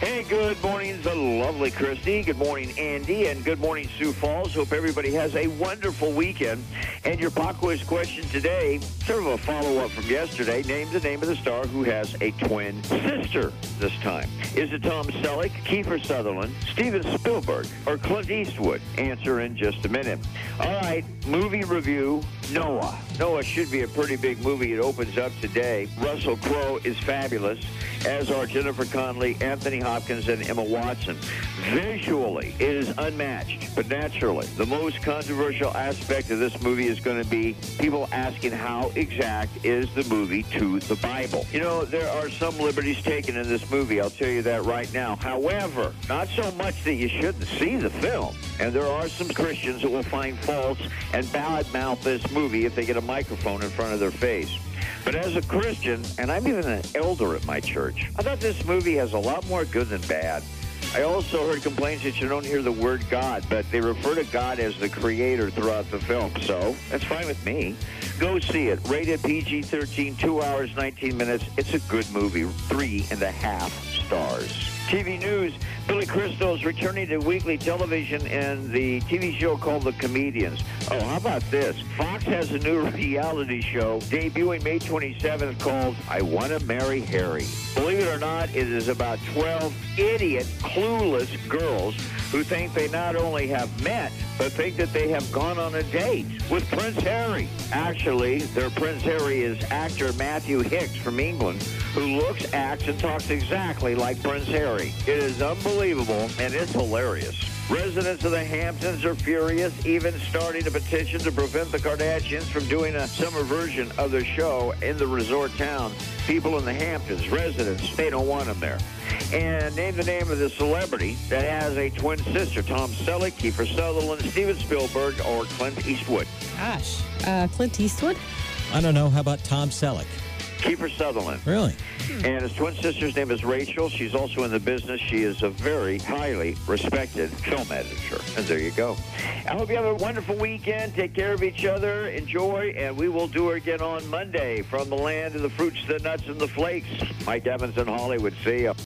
Hey, good morning, the lovely Christy. Good morning, Andy, and good morning, Sioux Falls. Hope everybody has a wonderful weekend. And your pop quiz question today, sort of a follow-up from yesterday. Name the name of the star who has a twin sister this time. Is it Tom Selleck, Kiefer Sutherland, Steven Spielberg, or Clint Eastwood? Answer in just a minute. All right, movie review, Noah. Noah should be a pretty big movie. It opens up today. Russell Crowe is fabulous, as are Jennifer Connelly, Anthony Hopkins, and Emma Watson. Visually, it is unmatched, but naturally, the most controversial aspect of this movie is going to be people asking how exact is the movie to the Bible. You know, there are some liberties taken in this movie, I'll tell you that right now. However, not so much that you shouldn't see the film. And there are some Christians that will find faults and badmouth this movie if they get a microphone in front of their face. But as a Christian, and I'm even an elder at my church, I thought this movie has a lot more good than bad. I also heard complaints that you don't hear the word God, but they refer to God as the creator throughout the film, so that's fine with me. Go see it. Rated PG-13, 2 hours, 19 minutes. It's a good movie. 3.5 stars. TV news, Billy Crystal is returning to weekly television in the TV show called The Comedians. Oh, how about this? Fox has a new reality show debuting May 27th called I Want to Marry Harry. Believe it or not, it is about 12 idiot, clueless girls who think they not only have met, but think that they have gone on a date with Prince Harry. Actually, their Prince Harry is actor Matthew Hicks from England, who looks, acts, and talks exactly like Prince Harry. It is unbelievable, and it's hilarious. Residents of the Hamptons are furious, even starting a petition to prevent the Kardashians from doing a summer version of their show in the resort town. People in the Hamptons, residents, they don't want them there. And name the name of the celebrity that has a twin sister, Tom Selleck, Kiefer Sutherland, Steven Spielberg, or Clint Eastwood. Gosh. Clint Eastwood? I don't know. How about Tom Selleck? Kiefer Sutherland. Really? And his twin sister's name is Rachel. She's also in the business. She is a very highly respected film editor. And there you go. I hope you have a wonderful weekend. Take care of each other. Enjoy. And we will do it again on Monday from the land of the fruits, the nuts, and the flakes. Mike Evans in Hollywood. See ya.